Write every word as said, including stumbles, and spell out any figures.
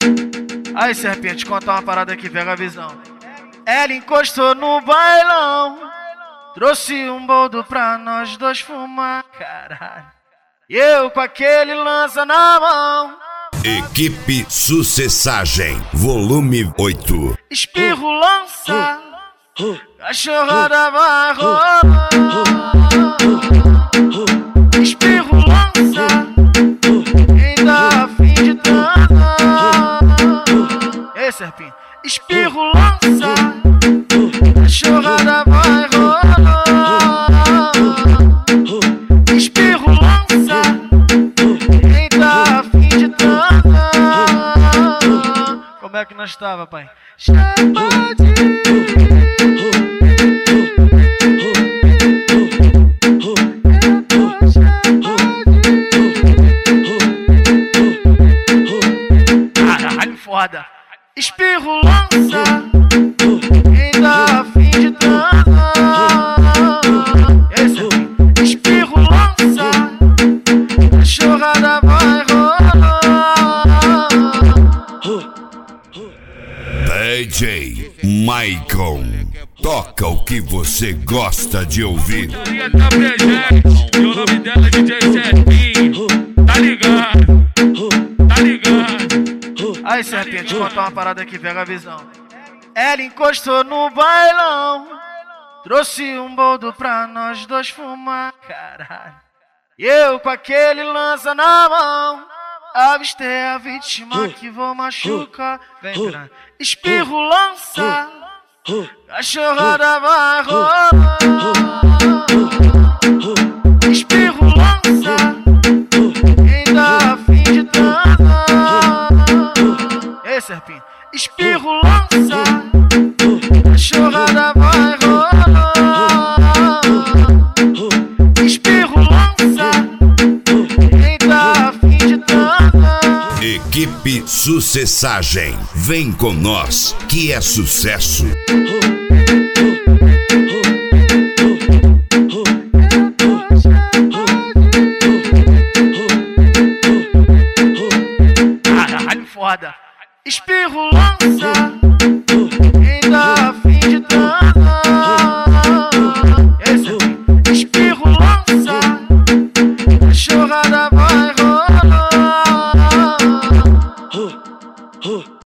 Aí, serpente, contar uma parada aqui, pega a visão. Ela encostou no bailão, trouxe um boldo pra nós dois fumar, caralho. E eu com aquele lança na mão. Equipe Sucessagem, volume oito. Espirro lança, cachorrada vai rolar. Espirro lança, quem dá a fim de dançar. Ei, serpinho. Espirro lança, cachorrada vai rolar. Espirro lança, quem tá a fim de dançar. Como é que nós tava, pai? Chama de caralho, foda. Espirro lança, quem dá a fim de dançar. Esse espirro lança, cachorrada vai rolar. D J Maicon, toca o que você gosta de ouvir. Tá presente, e o nome dela é D J Serpinho, tá ligado, tá ligado. Aí, serpente, contar uma parada aqui, pega a visão. Ela encostou no bailão, trouxe um boldo pra nós dois fumar, caralho. E eu com aquele lança na mão, avistei a vítima que vou machucar. Vem pra espirro lança, cachorrada vai rolar. Espirro lança, quem dá a fim de dançar. Ei, serpinho. Espirro lança, cachorrada vai rolar. Espirro lança, quem tá a fim de dançar. Equipe Sucessagem, vem com nós, que é sucesso. Caralho, foda. Espirro lança,